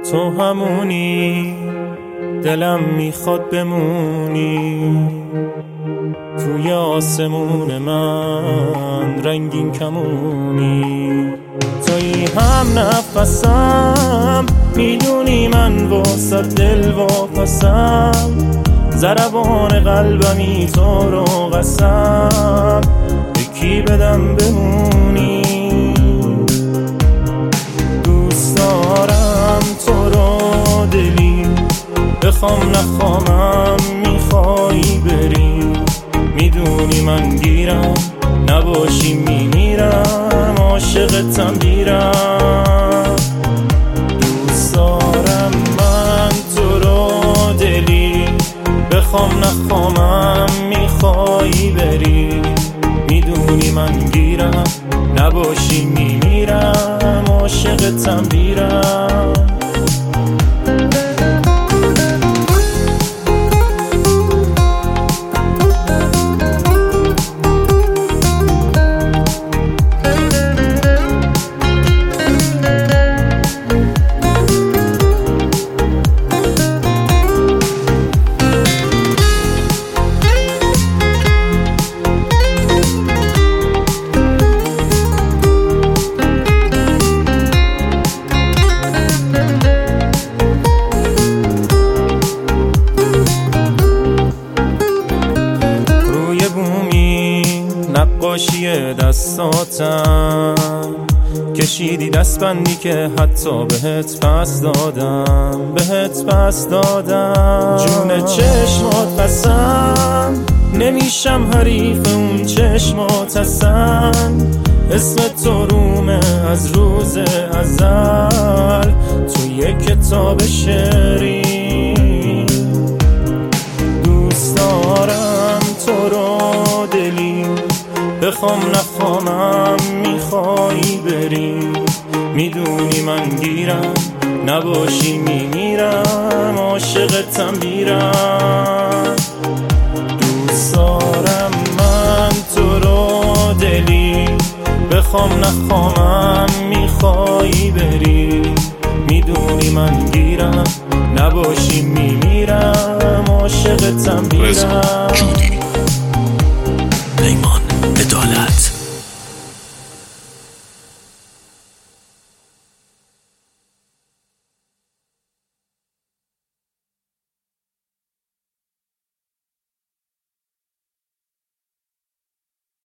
تو همونی دلم میخواد بمونی توی آسمون من رنگین کمونی توی هم نفسم میدونی من واسه دل واپسم ضربان قلبمی تو رو قسم یکی بدم بمونی دوست دارم تو رو دلی بخوام نخوامم میخوایی بری میدونی من گیرم نباشی میمیرم عاشقتم بیرم دوست دارم من تو رو دلی بخوام نخوامم میخوایی بری میدونی من گیرم نباشی میمیرم عاشقتم بیرم نقاشی دستاتم کشیدی دستبندی که حتی بهت پس دادم جون چشمات قسم نمیشم حریف اون چشمات هستن اسم تو رومه از روز ازل توی کتاب شعری دوست دارم تو رو دلی بخوام نخوامم میخوایی بری میدونی من گیرم نباشی میمیرم عاشقتم بیرم دوست دارم من تو رو دلی بخوام نخوامم میخوایی بری میدونی من گیرم نباشی میمیرم عاشقتم بیرم